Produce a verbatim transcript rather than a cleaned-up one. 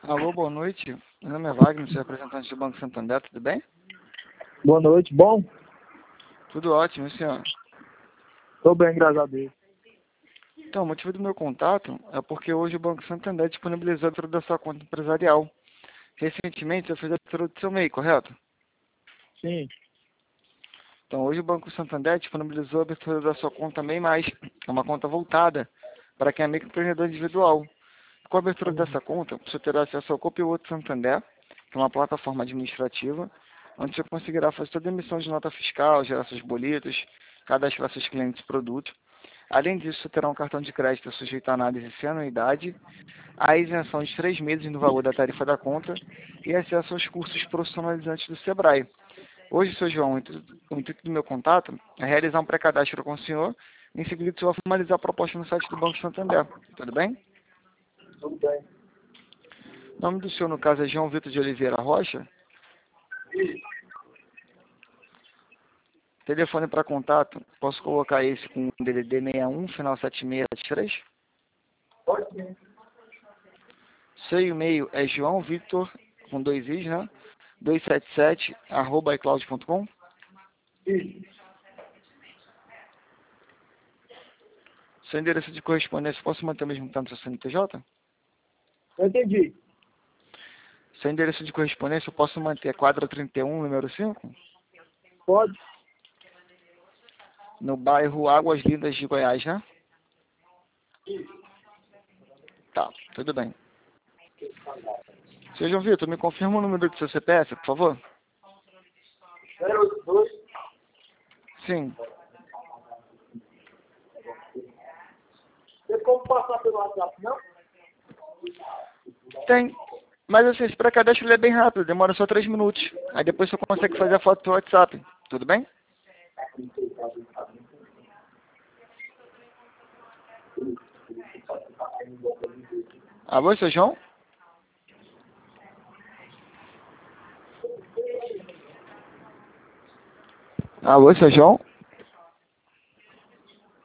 Alô, boa noite. Meu nome é Wagner, sou representante do Banco Santander, tudo bem? Boa noite, bom? Tudo ótimo, e o senhor? Estou bem, graças a Deus. Então, o motivo do meu contato é porque hoje o Banco Santander disponibilizou a abertura da sua conta empresarial. Recentemente, você fez a abertura do seu M E I, correto? Sim, Então, hoje o Banco Santander disponibilizou a abertura da sua conta M E I mais, é uma conta voltada para quem é microempreendedor individual. Com a abertura dessa conta, você terá acesso ao Copilot Santander, que é uma plataforma administrativa, onde você conseguirá fazer toda a emissão de nota fiscal, gerar seus boletos, cadastrar seus clientes e produtos. Além disso, você terá um cartão de crédito sujeito à análise sem anuidade, a isenção de três meses no valor da tarifa da conta e acesso aos cursos profissionalizantes do Sebrae. Hoje, seu João, o intuito o intuito do meu contato é realizar um pré-cadastro com o senhor. Em seguida, o senhor vai formalizar a proposta no site do Banco Santander. Tudo bem? tudo bem. O nome do senhor, no caso, é João Vitor de Oliveira Rocha. Telefone para contato, posso colocar esse com o D D D sessenta e um, final sete seis sete três? Pode sim. Seu e-mail é João Vitor, com dois i's, né? duzentos e setenta e sete, arroba icloud ponto com. Isso. Seu endereço de correspondência, posso manter o mesmo tanto no seu C N P J? Eu entendi. Seu endereço de correspondência, eu posso manter quadra trinta e um, número cinco? Pode? No bairro Águas Lindas de Goiás, né? Tá, tudo bem. Seu João Vitor, me confirma o número do seu C P F, por favor? zero oito dois. Sim. Tem como passar pelo WhatsApp, não? Tem. Mas assim, esse pré-cadastro ele é bem rápido, demora só três minutos. Aí depois você consegue fazer a foto pelo WhatsApp. Tudo bem? Alô, seu João? Alô, seu João?